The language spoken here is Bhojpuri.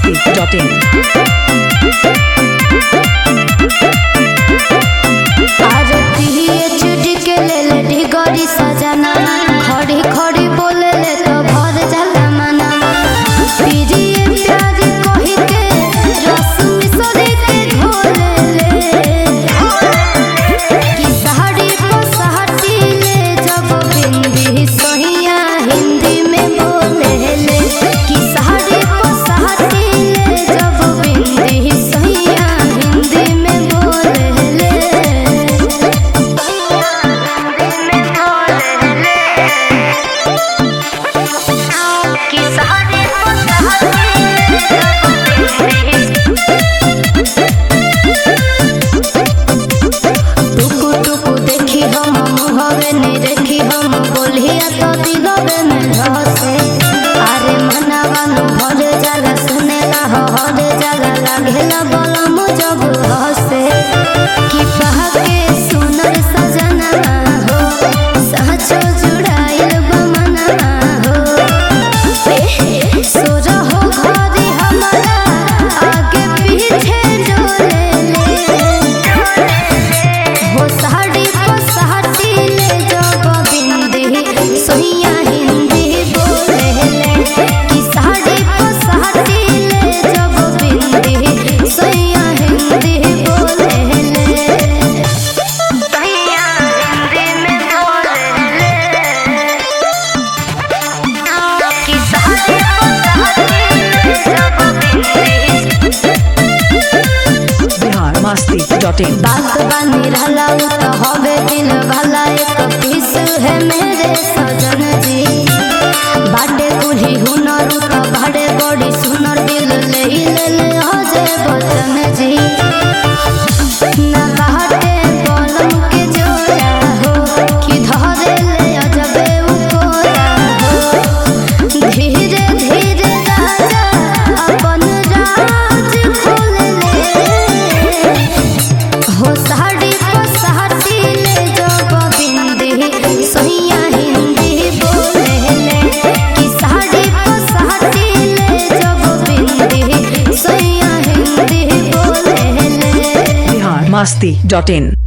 biharmasti.in सजना खड़ी खड़ी बोले ले तो भर जाला मना पीजिए प्याज कहि के रस मिसरी के घोले ले कि साड़ी को साटी ले जब बिंदी सहिया हिंदी में बोले ले कि साड़ी को साटी ले जब बिंदी सहिया हिंदी में बोले ले देखी हम बोलिया तो दिलवे में धसे अरे मनावानु भर जाला सुनेला हर जाला लागेला बलम जब हसे कि पहाके सुनर सजना हो साचो जुड़ाइल बमना हो सोर हो घरी हमारा आगे पीछे डोले ले हो साड़ी को साटी ले सहिया हिंदी बोले ले कि साड़ी को साटी ले जब बिंदी सहिया हिंदी बोले ले सहिया हिंदी में बोले ले कि साड़ी को साटी ले जब बिंदी biharmasti.in बात बानी रहला तो हवे दिल वाला एक पीस है मेरे सजन जी बाटे कुली हुनर तो भाड़े बड़ी सुनर दिल ले ले अजय बचन जी ना बाटे बलम के जोड़ा हो कि धरे ले अजबे उकोरा हो धीरे धीरे राजा अपन राज खोले ले हो साड़ी को साटी ले जब बिंदी सहिया हिंदी बोले ले कि साड़ी को साटी ले जब बिंदी सहिया हिंदी बोले ले biharmasti.in